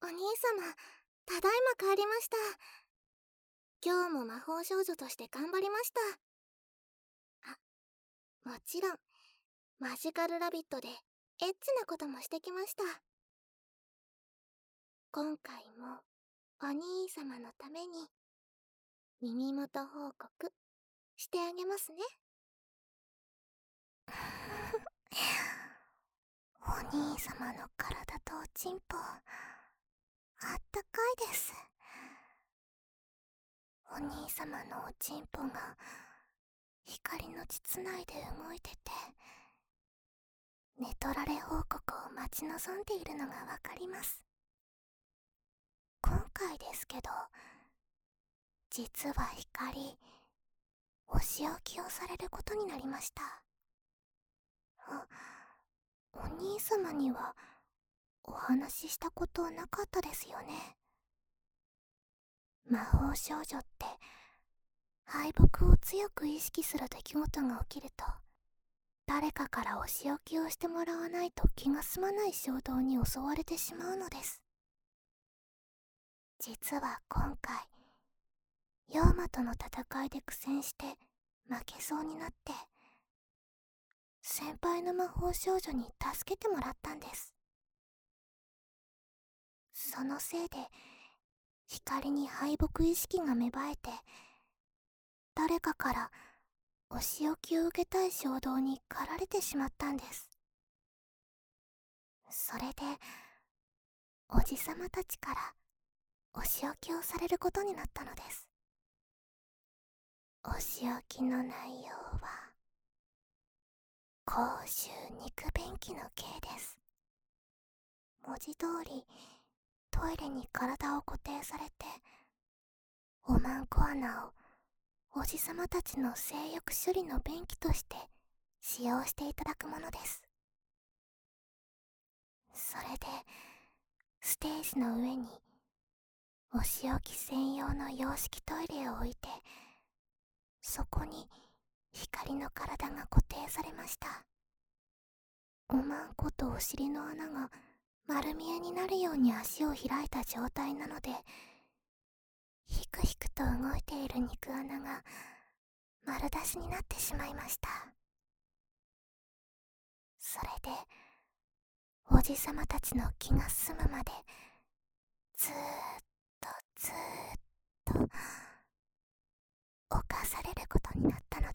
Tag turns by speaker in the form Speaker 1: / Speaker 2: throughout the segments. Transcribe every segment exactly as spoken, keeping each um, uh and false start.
Speaker 1: お兄様、ただいま帰りました。今日も魔法少女として頑張りました。あ、もちろん、マジカルラビットでエッチなこともしてきました。今回も、お兄様のために、耳元報告してあげますね。お兄様の体とおちんぽ、あったかいです。お兄様のおちんぽが光の膣内で動いてて、寝取られ報告を待ち望んでいるのがわかります。今回ですけど、実は光、お仕置きをされることになりました。あ、お兄様にはお話ししたことなかったですよね。魔法少女って敗北を強く意識する出来事が起きると、誰かからお仕置きをしてもらわないと気が済まない衝動に襲われてしまうのです。実は今回、ヨーマとの戦いで苦戦して負けそうになって、先輩の魔法少女に助けてもらったんです。そのせいで光に敗北意識が芽生えて、誰かからお仕置きを受けたい衝動に駆られてしまったんです。それでおじさまたちからお仕置きをされることになったのです。お仕置きの内容は公衆肉便器の刑です。文字通りトイレに体を固定されて、おまんこ穴をおじさまたちの性欲処理の便器として使用していただくものです。それでステージの上にお仕置き専用の洋式トイレを置いて、そこに光の体が固定されました。おまんことお尻の穴が丸見えになるように足を開いた状態なので、ひくひくと動いている肉穴が丸出しになってしまいました。それでおじさまたちの気が済むまでずーっとずーっと犯されることになったのです。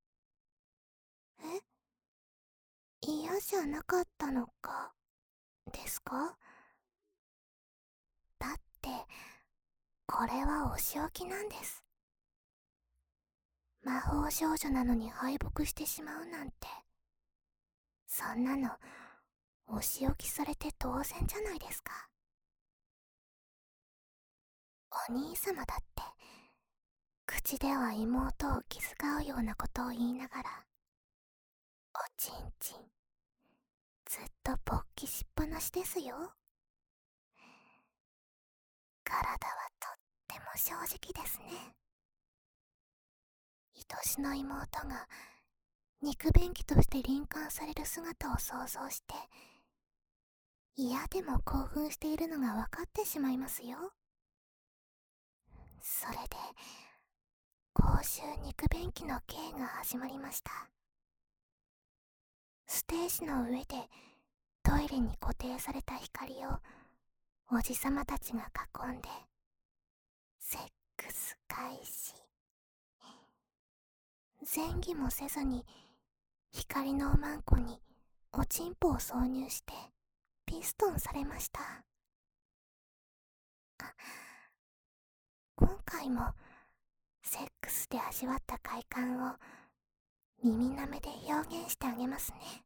Speaker 1: え、嫌じゃなかったのかですか？だってこれはお仕置きなんです。魔法少女なのに敗北してしまうなんて、そんなのお仕置きされて当然じゃないですか。お兄様だって口では妹を気遣うようなことを言いながら、おちんちんずっと勃起しっぱなしですよ。体はとっても正直ですね。愛しの妹が肉便器として輪姦される姿を想像して、嫌でも興奮しているのが分かってしまいますよ。それで公衆肉便器の刑が始まりました。ステージの上でトイレに固定された光をおじさまたちが囲んでセックス開始。前儀もせずに光のおまんこにおちんぽを挿入してピストンされました。あ、今回もセックスで味わった快感を耳なめで表現してあげますね。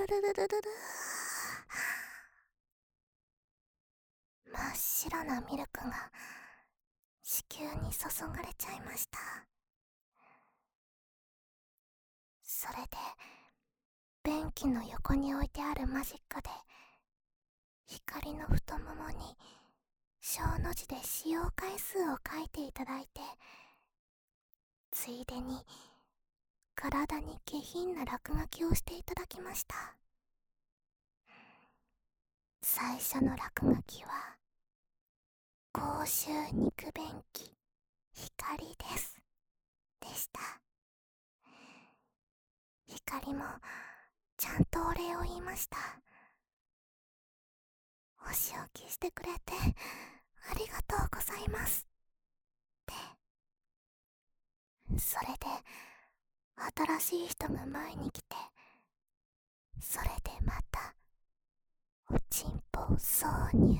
Speaker 1: るるるるる。真っ白なミルクが子宮に注がれちゃいました。それで便器の横に置いてあるマジックで光の太ももに小の字で使用回数を書いていただいて、ついでに体に下品な落書きをしていただきました。最初の落書きは公衆肉便器光ですでした。光もちゃんとお礼を言いました。お仕置きしてくれてありがとうございますって。それで新しい人が前に来て、それでまたおちんぽを挿入。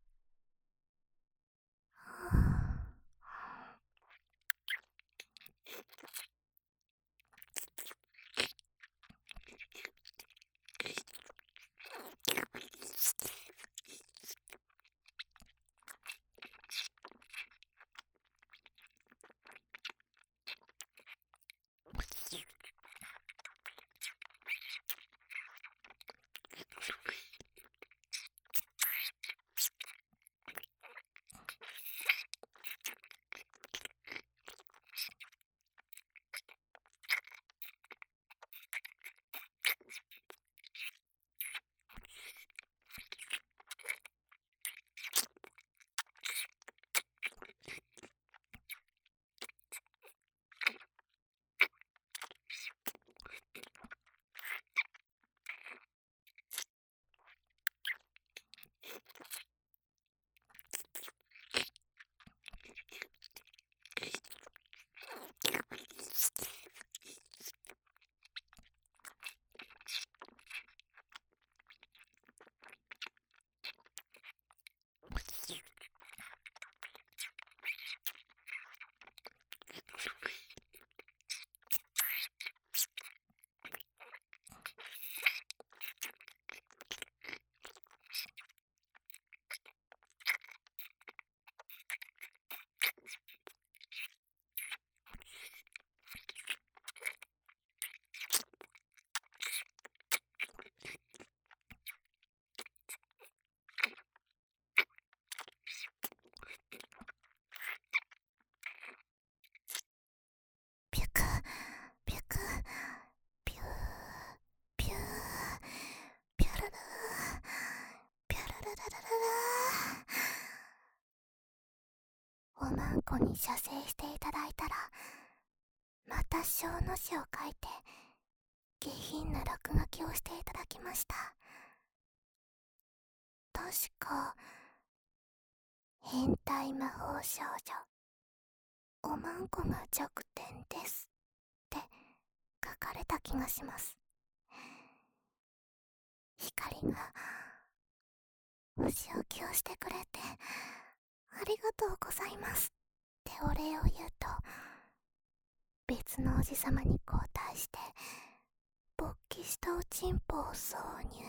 Speaker 1: ピュクピュクピューピューピュルルーピュルルルルルルー。おまんこに射精していただいたら、また小の字を書いて下品な落書きをしていただきました。確か変態魔法少女おまんこが弱点ですって書かれた気がします。光がお仕置きをしてくれてありがとうございますってお礼を言うと、別のおじさまに交代して勃起したおちんぽを挿入。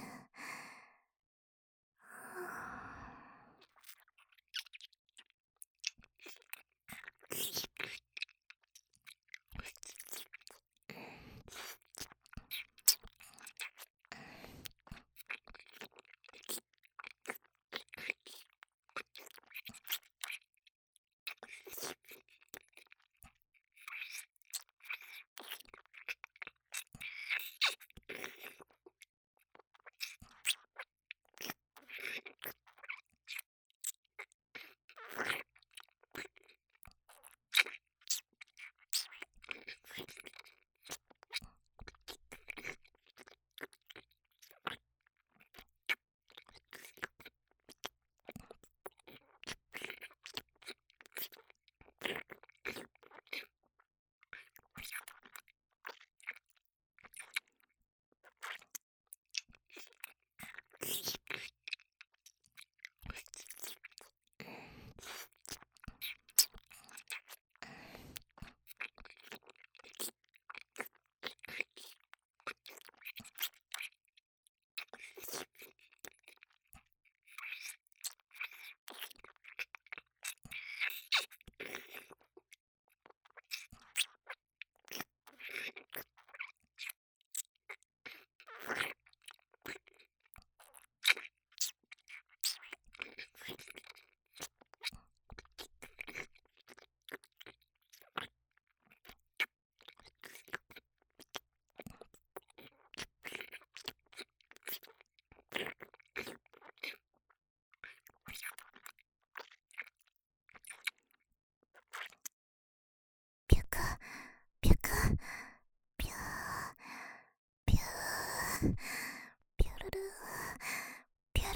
Speaker 1: ピュルルピュルルルルルル。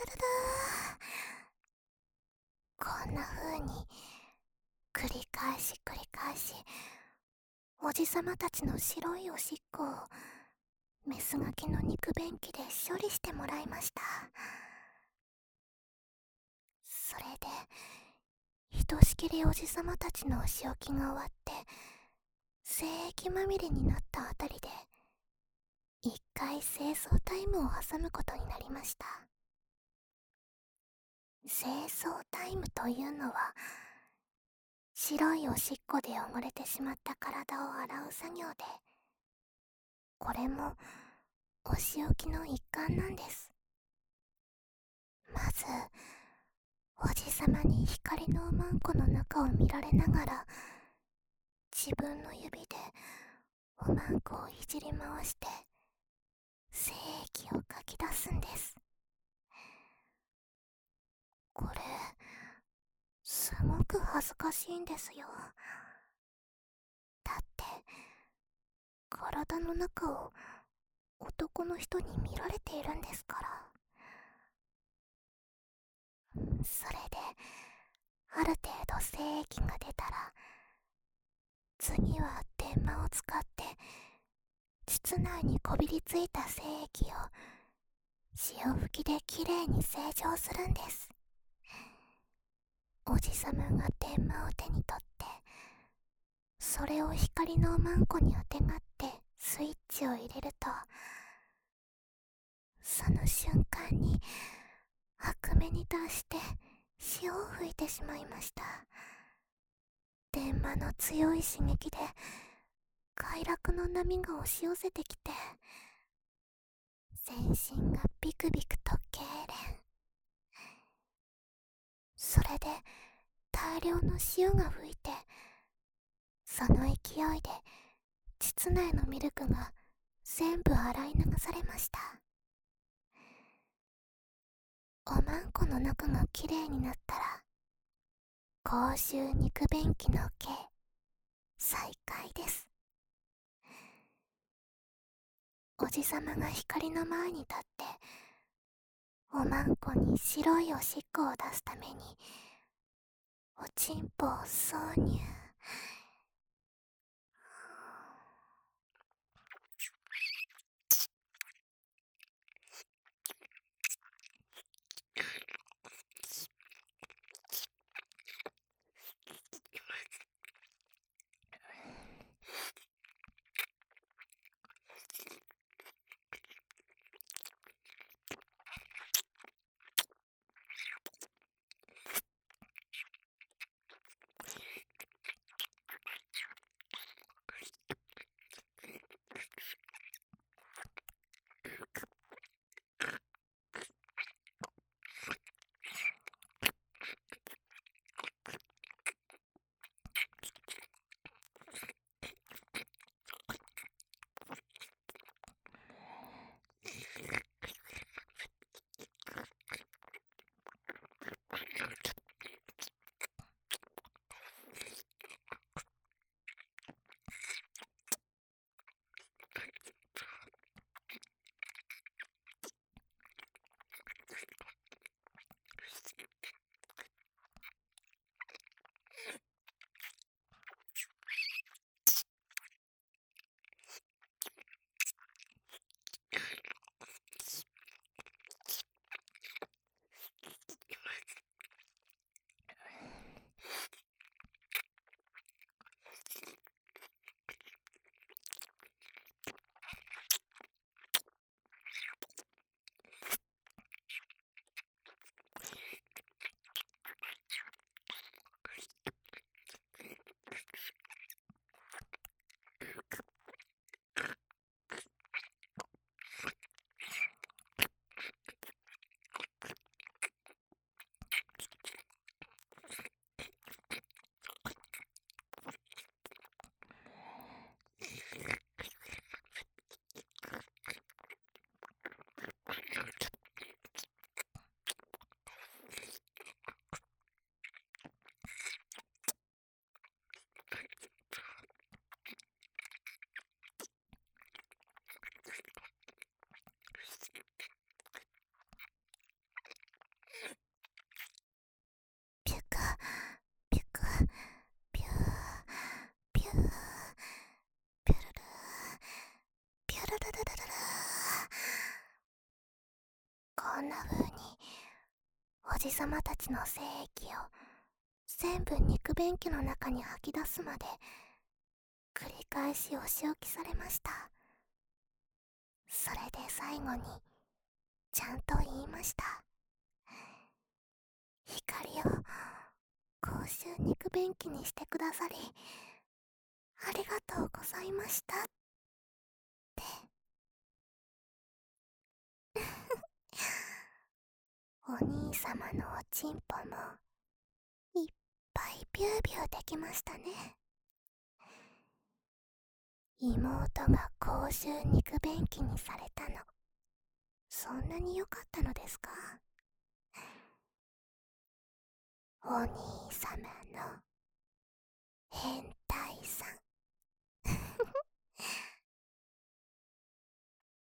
Speaker 1: こんな風に繰り返し繰り返しおじさまたちの白いおしっこをメスガキの肉便器で処理してもらいました。それでひとしきりおじさまたちのお仕置きが終わって精液まみれになったあたりで一回清掃タイムを挟むことになりました。清掃タイムというのは白いおしっこで汚れてしまった体を洗う作業で、これもお仕置きの一環なんです。まずおじさまに光のおまんこの中を見られながら自分の指でおまんこをいじり回して精液をかき出すんです。これすごく恥ずかしいんですよ。だって体の中を男の人に見られているんですから。それである程度精液が出たら次は電話を使って膣内にこびりついた精液を潮吹きできれいに清浄するんです。おじさまが電話を手に取ってそれを光のおまんこにあてがってスイッチを入れると、その瞬間に悪目に達して潮を吹いてしまいました。電話の強い刺激で快楽の波が押し寄せてきて全身がビクビクと痙攣。それで大量の潮が吹いてその勢いで膣内のミルクが全部洗い流されました。おまんこの中がきれいになったら公衆肉便器の毛再開です。おじさまが光の前に立っておまんこに白いおしっこを出すためにおちんぽを挿入。 こんな風におじさまたちの精液を全部肉便器の中に吐き出すまで繰り返しお仕置きされました。それで最後にちゃんと言いました。光を公衆肉便器にしてくださりありがとうございましたって。お兄様のおちんぽもいっぱいビュービューできましたね。妹が公衆肉便器にされたの、そんなに良かったのですか？お兄様の変態さん。